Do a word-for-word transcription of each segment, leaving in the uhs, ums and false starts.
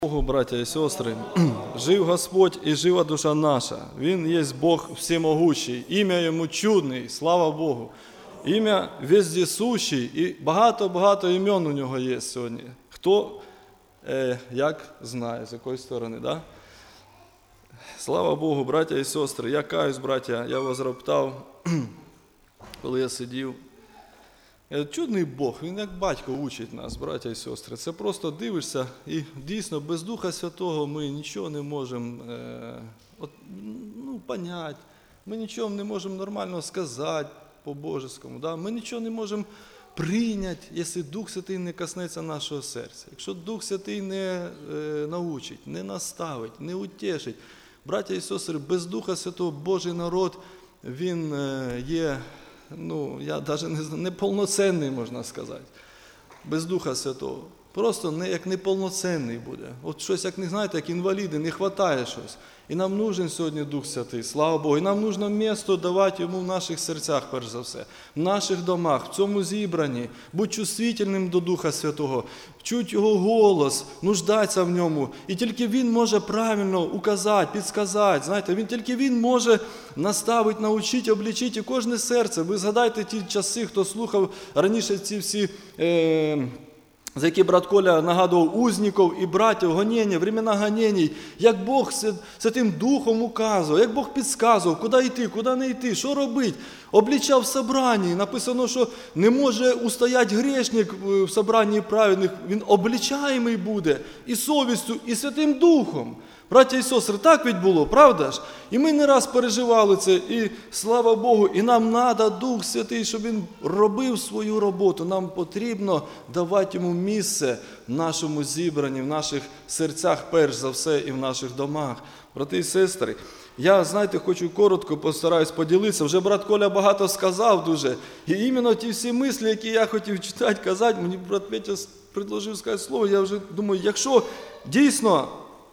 Богу, браття і сестри, жив Господь і жива душа наша. Він є Бог всемогущий, ім'я Йому чудний, слава Богу. Ім'я вездесущий і багато-багато імен у Нього є сьогодні. Хто, е, як знає, з якої сторони, да? Слава Богу, браття і сестри, я каюсь, браття, я вас роптав, коли я сидів. Чудний Бог, Він як батько учить нас, браття і сестри. Це просто дивишся, і дійсно без Духа Святого ми нічого не можемо е, от, ну, поняти, ми нічого не можемо нормально сказати по-божеському. Да? Ми нічого не можемо прийняти, якщо Дух Святий не коснеться нашого серця. Якщо Дух Святий не е, научить, не наставить, не утешить. Браття і сестри, без Духа Святого Божий народ, він е, є... Ну, я навіть не знаю, неповноцінний, можна сказати, без Духа Святого. Просто не, як неповноцінний буде. От щось, як не знаєте, як інваліди, не вистачає щось. І нам нужен сьогодні Дух Святий, слава Богу. І нам нужно місце давати Йому в наших серцях, перш за все, в наших домах, в цьому зібранні. Будь чувствительним до Духа Святого, чуть Його голос, нуждатися в Ньому. І тільки Він може правильно указати, підсказати. Знаєте, він, тільки Він може наставити, навчити, облічити і кожне серце. Ви згадайте ті часи, хто слухав раніше ці всі... Е- за які брат Коля нагадував узників і братів, гонення, времена гонень, як Бог Святим Духом указував, як Бог підказував, куди йти, куди не йти, що робити. Облічав в собранні, написано, що не може устояти грішник в собранні праведних, він облічаємий буде і совістю, і Святим Духом. Браття і сестри, так ведь було, правда ж? І ми не раз переживали це, і слава Богу, і нам треба Дух Святий, щоб Він робив свою роботу. Нам потрібно давати Йому місце в нашому зібранні, в наших серцях, перш за все, і в наших домах. Брати і сестри, я, знаєте, хочу коротко постараюсь поділитися. Вже брат Коля багато сказав дуже. І іменно ті всі мислі, які я хотів читати, казати, мені брат Петя предложив сказати слово, я вже думаю, якщо дійсно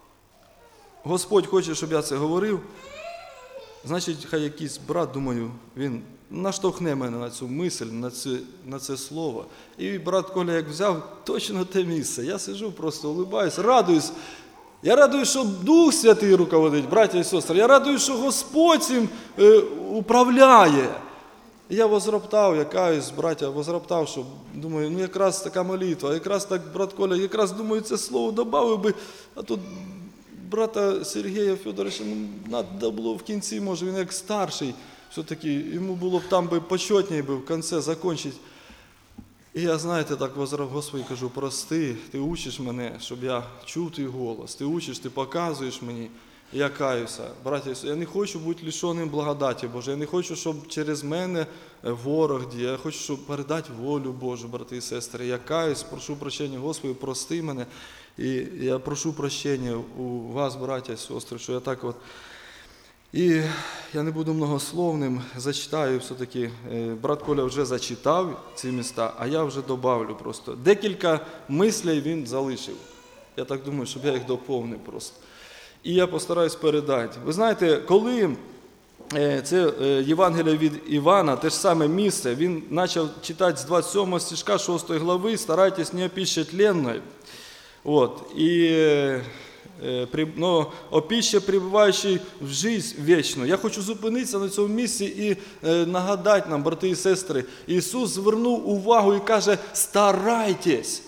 Господь хоче, щоб я це говорив, значить, хай якийсь брат, думаю, він наштовхне мене на цю мисль, на це, на це слово. І брат Коля, як взяв, точно те місце. Я сиджу, просто улибаюсь, радуюсь. Я радуюсь, що Дух Святий руководить, браття і сестри. Я радуюсь, що Господь цим е, управляє. І я возроптав, я каюсь, браття, возроптав, що, думаю, ну якраз така молитва, якраз так, брат Коля, якраз, думаю, це слово добавив би, а тут... Брата Сергія Федоровича, ну, треба було в кінці, може, він як старший, все-таки, йому було б там би почетніше би в кінці закінчити. І я, знаєте, так возрав, Господи, кажу, прости, ти учиш мене, щоб я чув твій голос, ти учиш, ти показуєш мені, і я каюся. Браття, я не хочу бути лишеним благодаті Божої, я не хочу, щоб через мене ворог діяв, я хочу, щоб передати волю Божу, брати і сестри. Я каюсь, прошу прощення, Господи, прости мене. І я прошу прощення у вас, браття і сестри, що я так от... І я не буду многословним, зачитаю все-таки. Брат Коля вже зачитав ці міста, а я вже добавлю просто. Декілька мислей він залишив. Я так думаю, щоб я їх доповнив просто. І я постараюсь передати. Ви знаєте, коли це Євангеліє від Івана, те ж саме місце, він почав читати з двадцять сьомого стишка шостої глави, «Старайтесь не о пище тленной». Вот. И ну, о пище, пребуваючій в життя вічну. Я хочу зупинитися на цьому місці і е, нагадати нам, брати і сестри, Ісус звернув увагу і каже, старайтесь,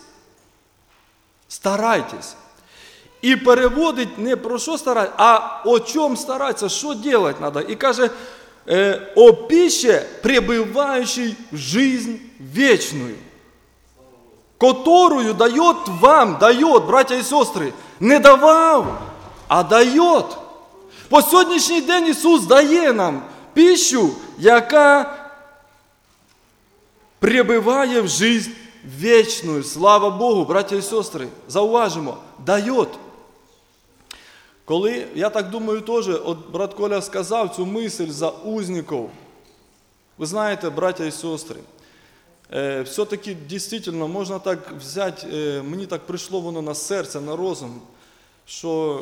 старайтесь. І переводить не про що старатися, а о чому старатися, що робити треба. І каже, е, о пище, пребуваючій в життя вічну, которую дает вам, дает, братья и сестры, не давав, а дает. По сьогоднішній день Ісус дає нам пищу, яка пребиває в життя вічну. Слава Богу, братья і сестри, зауважимо, дает. Коли, я так думаю теж, от брат Коля сказав цю мисль за узників. Ви знаєте, братья і сестри, все-таки, дійсно, можна так взяти, мені так прийшло воно на серце, на розум, що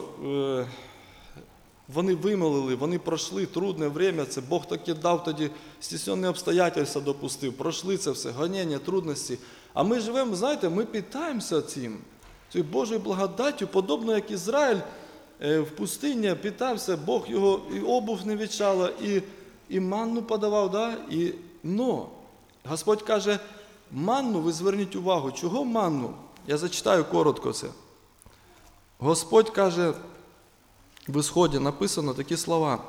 вони вимолили, вони пройшли трудне время, це Бог таки дав тоді, стіснені обстоятельства допустив, пройшли це все, гонення, трудності. А ми живемо, знаєте, ми питаємося цим. цією Божою благодаттю, подобно як Ізраїль в пустині питався, Бог його і обув не відчала, і, і манну подавав, да? І, но Господь каже, манну, ви зверніть увагу, чого манну? Я зачитаю коротко це. Господь каже, в Ісході написано такі слова.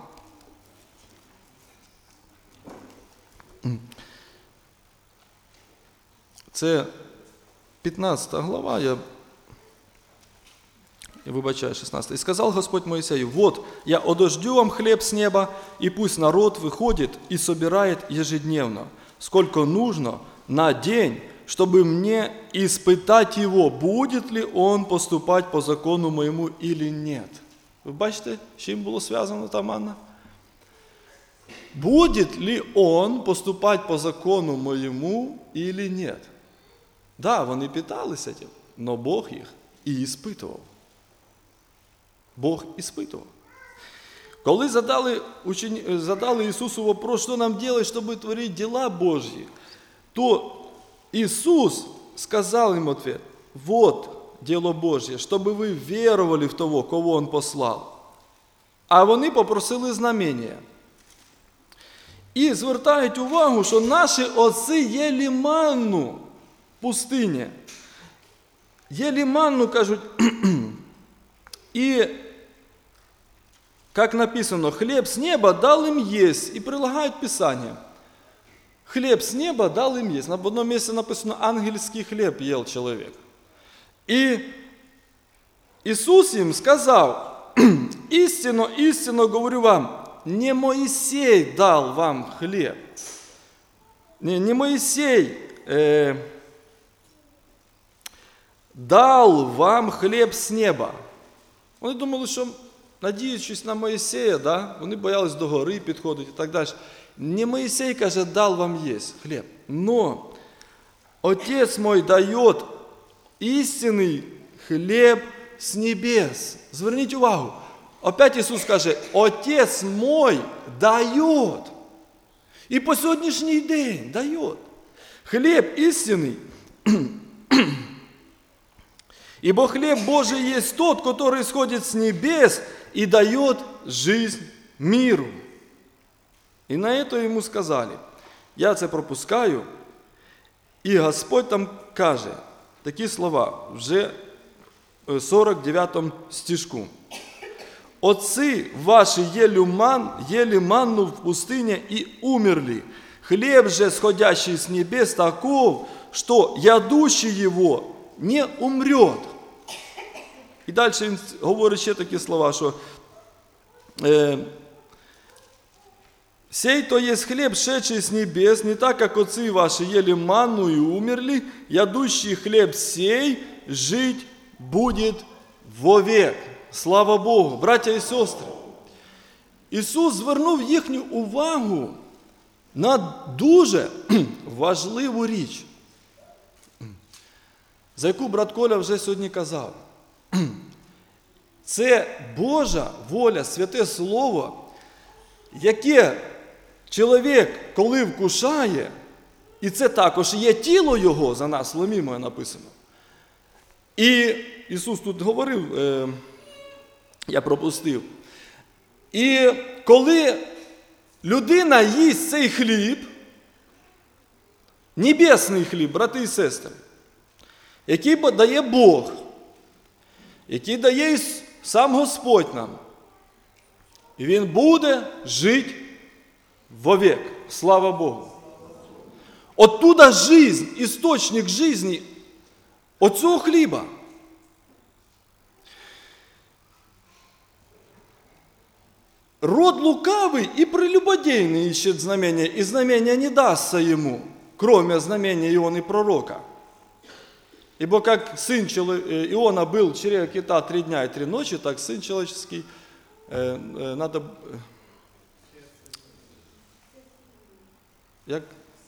Це п'ятнадцята глава, я, я вибачаю, шістнадцята. «И сказал Господь Моисею, вот, я одождю вам хлеб с неба, и пусть народ выходит и собирает ежедневно, сколько нужно на день, чтобы мне испытать его, будет ли он поступать по закону моему или нет». Ви бачите, з чим було зв'язано та манна? Будет ли он поступать по закону моему или нет? Да, вони питалися тим, но Бог їх і іспитував. Бог іспитував. Коли задали, учені, задали Ісусу вопрос, що нам делать, щоб творити діла Божі, то Ісус сказав їм ответ, вот дело Божье, щоб ви вірували в того, кого Він послав. А вони попросили знамення. І звертають увагу, що наші отці їли манну в пустині. Їли манну, кажуть, і, як написано, хліб з неба дал їм єсть. І прилагають Писання. Хліб з неба дал їм єсть. На одному місці написано, ангельський хліб їв чоловік. І Ісус їм сказав, істинно, істинно говорю вам, не Моисей дал вам хлеб. Не, не Моисей э, дал вам хліб з неба. Вони думали, що, надіючись на Моїсея, да, вони боялись до гори підходити і так далі. Не Моисей, каже, дал вам есть хлеб, но Отец мой дает истинный хлеб с небес. Зверніть увагу. Опять Ісус каже, Отець мой дает. І по сьогоднішній день дает. Хлеб истинный. Ибо хлеб Божий есть тот, который сходит с небес и дает жизнь миру. І на это йому сказали. Я це пропускаю. І Господь там каже такі слова, вже в сорок дев'ятому стишку. «Отцы ваши ели, ман, ели манну в пустыне и умерли. Хлеб же, сходящий с небес, таков, что ядущий его не умрет». І далі він говорить ще такі слова, що е, «Сей то есть хлеб, шедший с небес, не так, как отцы ваши ели манну и умерли, ядущий хлеб сей жить будет вовек». Слава Богу! Браття і сестри, Ісус звернув їхню увагу на дуже важливу річ, за яку брат Коля вже сьогодні казав. Це Божа воля, святе Слово, яке чоловік, коли вкушає, і це також є тіло Його, за нас ломімо написано. І Ісус тут говорив, е, я пропустив, і коли людина їсть цей хліб, небесний хліб, брати і сестри, який дає Бог, який дає сам Господь нам, і він буде жити вовек. Слава Богу. Оттуда жизнь, істочник жизни, оцього хліба. Род лукавый и прелюбодейный ищет знамения, и знамения не дастся ему, кроме знамения Ионы пророка. Ибо как сын Иона был в чреве кита три дня и три ночи, так сын человеческий э, э, надо... Як?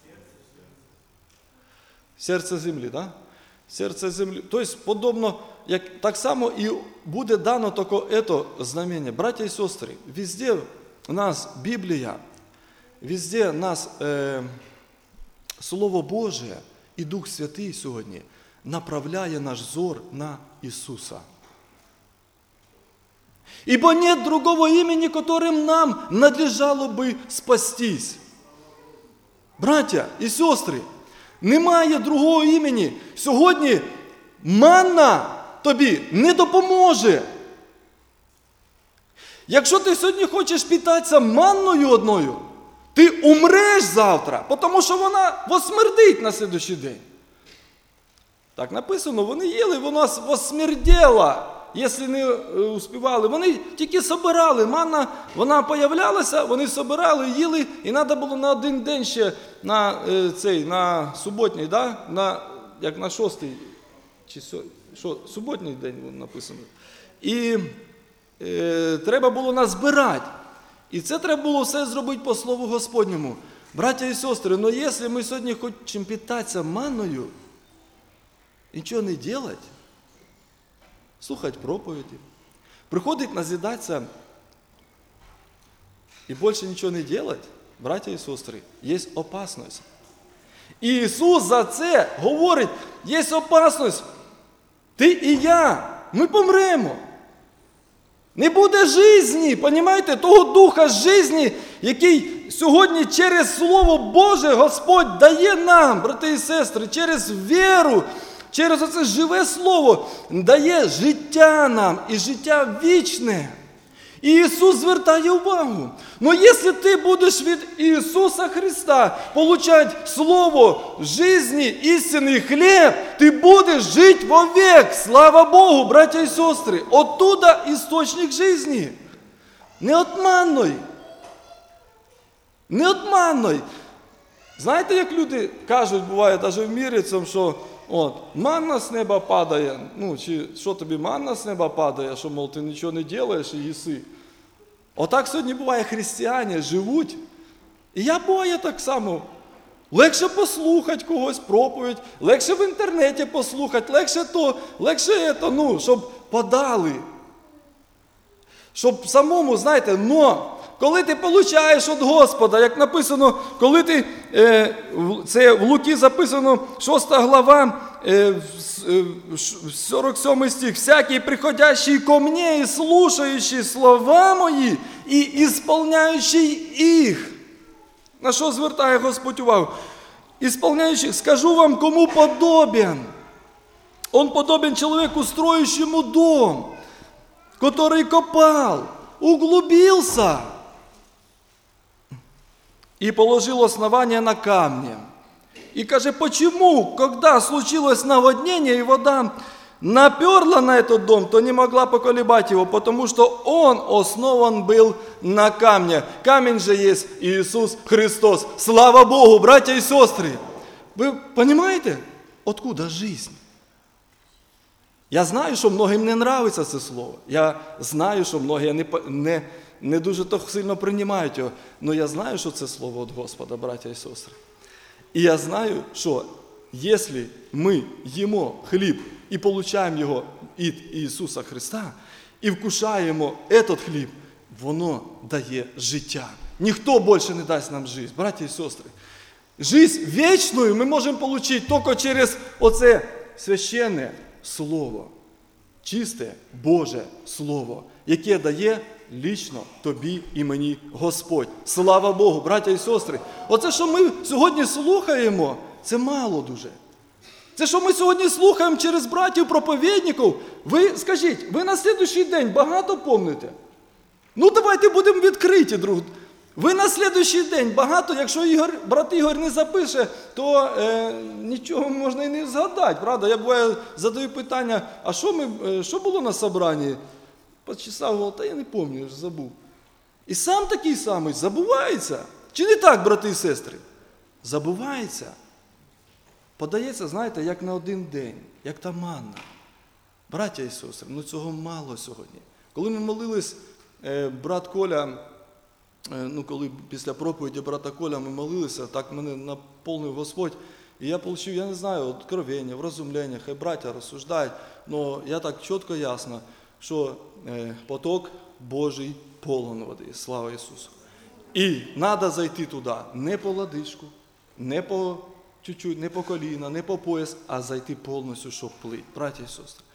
Серце землі, да? Серце землі. Тобто, подобно, як так само і буде дано таке це знамення. Браття і сестри, везде у нас Біблія, везде у нас е, Слово Боже і Дух Святий сьогодні направляє наш зор на Иисуса. Ибо нет другого имени, которым нам надлежало бы спастись. Браття і сестри, немає другого імені. Сьогодні манна тобі не допоможе. Якщо ти сьогодні хочеш питатися манною одною, ти умреш завтра, тому що вона восмердить на слідуючий день. Так написано, вони їли, вона восмерділа, якщо не успівали. Вони тільки собирали, манна, вона появлялася, вони собирали, їли, і треба було на один день ще, на цей, на суботній, да? на, як на шостий, чи що, суботній день написано. І е, треба було назбирати. І це треба було все зробити по Слову Господньому. Браття і сестри, але якщо ми сьогодні хочемо питатися манною, нічого не робити, слухати проповіді, приходить назидатися і більше нічого не робити, браття і сестри, є опасність. І Ісус за це говорить, є опасність. Ти і я, ми помремо. Не буде житті, розумієте, того духа житті, який сьогодні через Слово Боже Господь дає нам, брати і сестри, через віру, через оце живе Слово, дає життя нам і життя вічне. І Ісус звертає увагу. Но якщо ти будеш від Ісуса Христа получати Слово житті, істинний хліб, ти будеш жити вовек. Слава Богу, браття і сестри. Оттуда істочник житті. Не отманной. Не отманной. Знаєте, як люди кажуть, буває, навіть в мірі цьому, що от, манна з неба падає, ну, чи що тобі манна з неба падає, що, мол, ти нічого не робиш і їси. Отак сьогодні буває, християни живуть. І я буває так само. Легше послухати когось проповідь, легше в інтернеті послухати, легше то, легше то, ну, щоб подали. Щоб самому, знаєте, но, коли ти получаєш від Господа, як написано, коли ти, е, це в Луки записано, шоста глава, е, сорок сьомий стих, «Всякий, приходящий ко мне и слушающий слова мої, і ісполняючий їх». На що звертає Господь увагу? «Ісполняючий, скажу вам, кому подобен. Он подобен человеку, строящему дом, который копал, углубился и положил основание на камне». И каже, почему, когда случилось наводнение, и вода наперла на этот дом, то не могла поколебать его, потому что он основан был на камне. Камень же есть Иисус Христос. Слава Богу, братья и сестры! Вы понимаете, откуда жизнь? Я знаю, що многим не нравиться це слово. Я знаю, що многі не, не, не дуже то сильно приймають його. Але я знаю, що це слово від Господа, браття і сестри. І я знаю, що якщо ми їмо хліб і получаємо його від Ісуса Христа, і вкушаємо цей хліб, воно дає життя. Ніхто більше не дасть нам життя, браття і сестри. Життя вічну ми можемо отримати тільки через оце священне Слово, чисте Боже Слово, яке дає лічно тобі і мені Господь. Слава Богу, браття і сестри. Оце, що ми сьогодні слухаємо, це мало дуже. Це, що ми сьогодні слухаємо через братів-проповідників, ви, скажіть, ви на слідуючий день багато помните? Ну, давайте будемо відкриті, друг. Ви на слідуючий день багато, якщо Ігор, брат Ігор не запише, то е, нічого можна і не згадати, правда? Я буває задаю питання, а що, ми, е, що було на собранні? Почесав голову, та я не пам'ятаю, вже забув. І сам такий самий забувається. Чи не так, брати і сестри? Забувається. Подається, знаєте, як на один день, як та манна. Браття і сестри, ну цього мало сьогодні. Коли ми молились, е, брат Коля, ну, коли після проповіді брата Коля ми молилися, так мене наповнив Господь, і я отримав, я не знаю, откровення, врозумлення, хай браття розсуждають, але я так чітко, ясно, що е, поток Божий повен води, слава Ісусу. І треба зайти туди не по лодыжку, не по чуть-чуть, не по коліна, не по пояс, а зайти повністю, щоб плити, браті і сестри.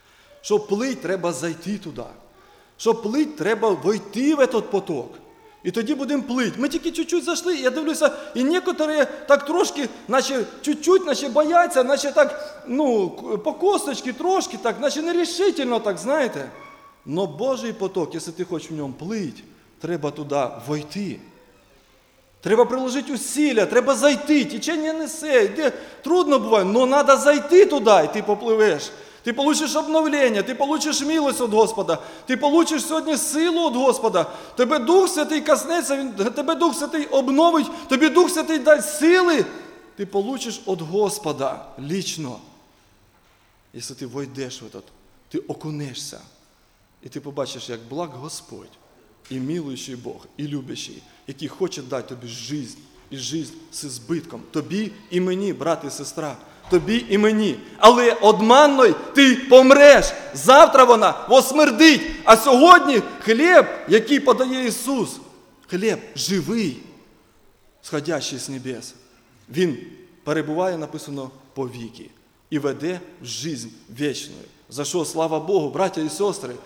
Щоб плить, треба зайти туди. Щоб плить, треба войти в цей поток. І тоді будемо плити. Ми тільки чуть-чуть зайшли, і я дивлюся, і некоторі так трошки, наче чуть-чуть, наче бояться, наче так, ну, по косточки трошки, так, наче нерішительно, так, знаєте. Но Божий поток, якщо ти хочеш в ньому плити, треба туди войти. Треба приложити усилля, треба зайти, течення несе, йде, трудно буває, але треба зайти туди, і ти попливеш. Ти получиш обновлення, ти получиш милость від Господа, ти получиш сьогодні силу від Господа, тебе Дух Святий коснеться, він, тебе Дух Святий обновить, тобі Дух Святий дасть сили, ти получиш від Господа лічно. Якщо ти войдеш в этот, ти окунешся, і ти побачиш, як благ Господь, і милуючий Бог, і любящий, який хоче дати тобі життя, і життя з ізбитком, тобі і мені, брат і сестра. Тобі і мені. Але одманною ти помреш. Завтра вона осмердить. А сьогодні хліб, який подає Ісус, хліб живий, сходящий з небес. Він перебуває, написано, по віки. І веде в життя вічну. За що, слава Богу, браття і сестри,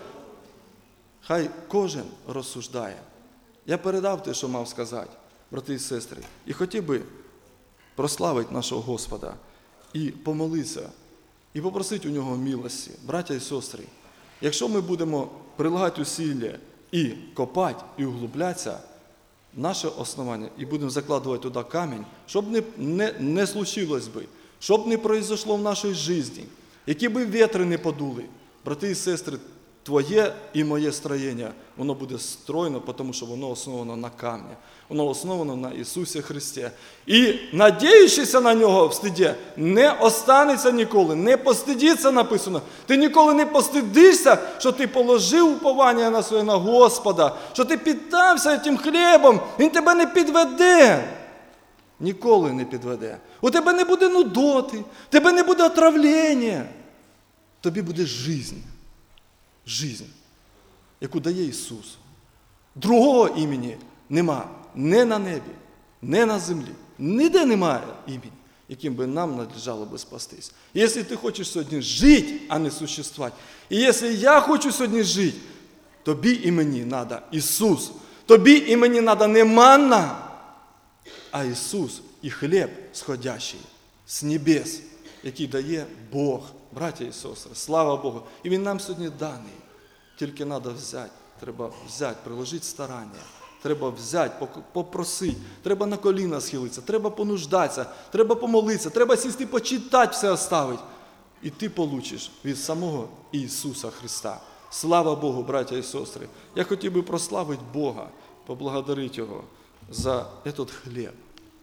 хай кожен розсуждає. Я передав те, що мав сказати, брати і сестри. І хотів би прославити нашого Господа. І помолитися, і попросити у нього милості. Браття і сестри, якщо ми будемо прилагати усилля і копати, і углублятися, наше основання, і будемо закладувати туди камінь, щоб не, не, не случилось би, щоб не произошло в нашій житті, які би вітри не подули. Брати і сестри, твоє і моє строєння, воно буде стройно, тому що воно основано на камні. Воно основано на Ісусі Христі. І, надіючися на Нього в стиді, не останеться ніколи, не постидиться, написано. Ти ніколи не постидишся, що ти положив уповання на своє, на Господа, що ти піддався тим хлібом, Він тебе не підведе. Ніколи не підведе. У тебе не буде нудоти, у тебе не буде отравлення. Тобі буде життя. Жизнь, яку дає Ісус. Другого імені нема. Не на небі, не на землі. Ніде немає імені, яким би нам надлежало би спастись. Якщо ти хочеш сьогодні жити, а не существувати, і якщо я хочу сьогодні жити, тобі і мені треба Ісус. Тобі і мені треба не манна, а Ісус і хліб сходящий з небес, який дає Бог. Браття і сестри, слава Богу. І Він нам сьогодні даний. Тільки треба взяти, треба взяти, приложити старання. Треба взяти, попросити, треба на коліна схилитися, треба понуждатися, треба помолитися, треба сісти, почитати, все оставити. І ти получиш від самого Ісуса Христа. Слава Богу, браття і сестри. Я хотів би прославити Бога, поблагодарити Його за цей хліб,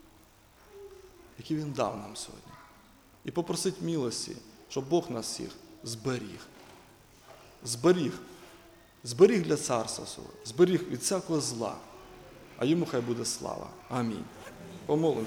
який Він дав нам сьогодні. І попросити милості, щоб Бог нас всіх зберіг. Зберіг. Зберіг для царства свого. Зберіг від всякого зла. А йому хай буде слава. Амінь. Помолимося.